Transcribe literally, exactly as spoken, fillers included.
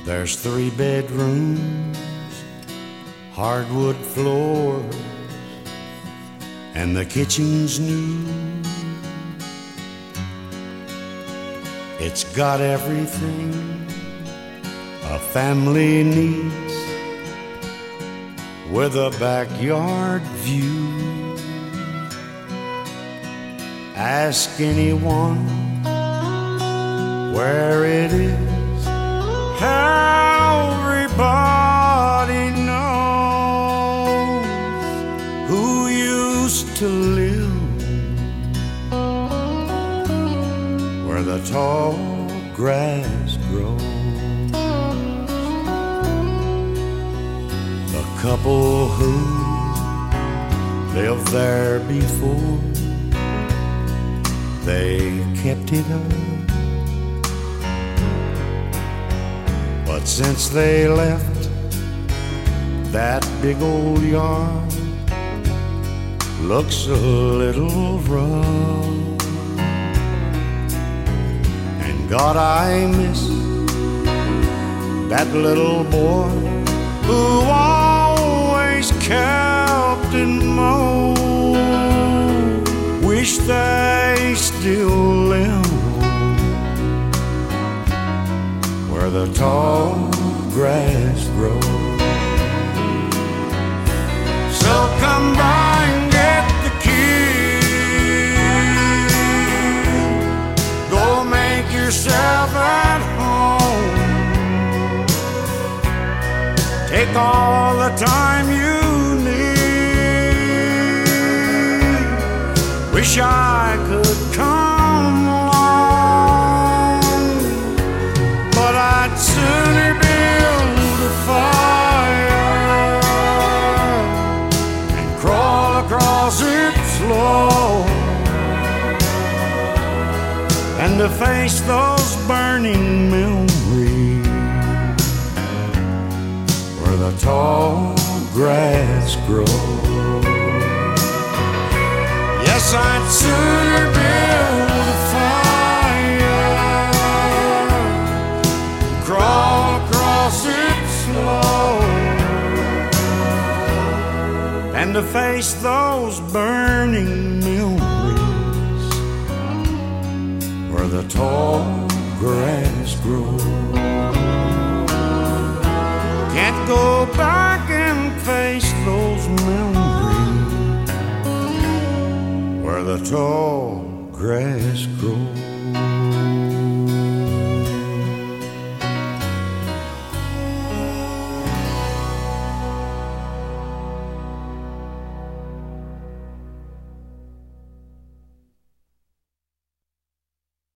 There's three bedrooms, hardwood floors, and the kitchen's new. It's got everything a family needs, with a backyard view. Ask anyone where it is, everybody knows who used to live where the tall grass grows. The couple who lived there before, they kept it up. But since they left that big old yard, looks a little rough. And God, I miss that little boy who always kept it mowed. Wish they still live where the tall grass grows. So come by and get the key. Go make yourself at home. Take all the time you need. Wish I could come along, but I'd sooner build a fire and crawl across its floor, and to face those burning memories where the tall grass grows. Yes, I'd sooner build a fire, crawl across its floor, and to face those burning memories where the tall grass grows. Can't go back and face those memories where the tall grass grows.